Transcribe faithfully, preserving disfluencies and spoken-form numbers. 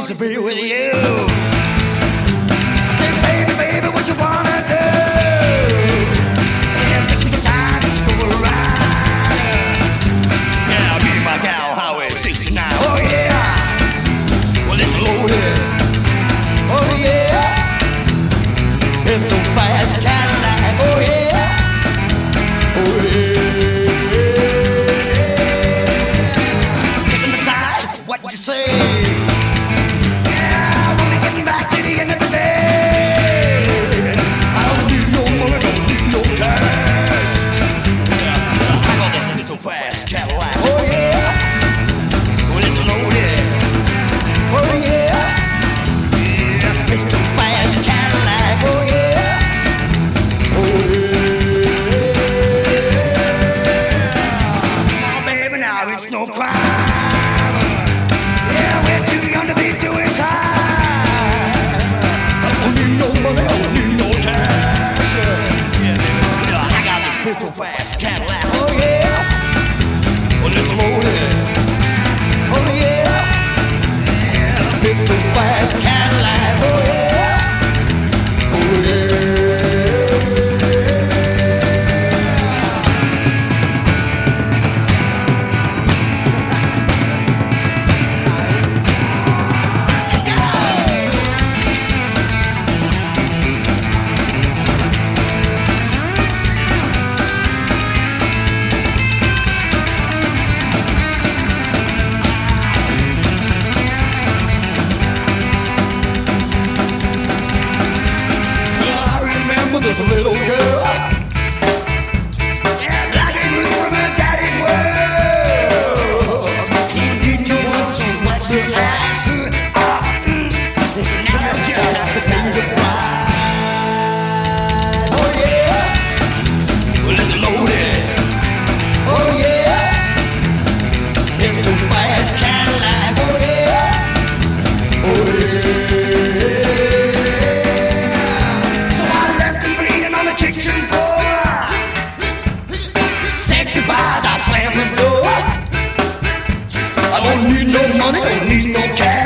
to be with you. Say, baby, baby, what you wanna do? Yeah, taking the time to go around. Yeah, me and my gal, Highway sixty-nine. Oh yeah, well it's loaded. Oh yeah, it's too fast Cadillac. Oh yeah, oh yeah. Taking the time, what you say? No crime. Yeah, we're too young to be doing time. I don't need no money, I don't need no cash. Yeah, baby. I got this pistol fast Cadillac. Oh yeah. Well, it's loaded. Oh yeah. Yeah, pistol fast Cadillac. Oh yeah. Oh yeah. There's a little girl, yeah, like it was from her daddy's world. He didn't want so much to tax. Uh, now you just have to pay the price. Oh yeah, well it's loaded. Oh yeah, it's too fast Cadillac. Oh yeah, oh yeah. Kitchen floor. Said goodbyes, I slammed the door. I don't need no money, don't need no cash.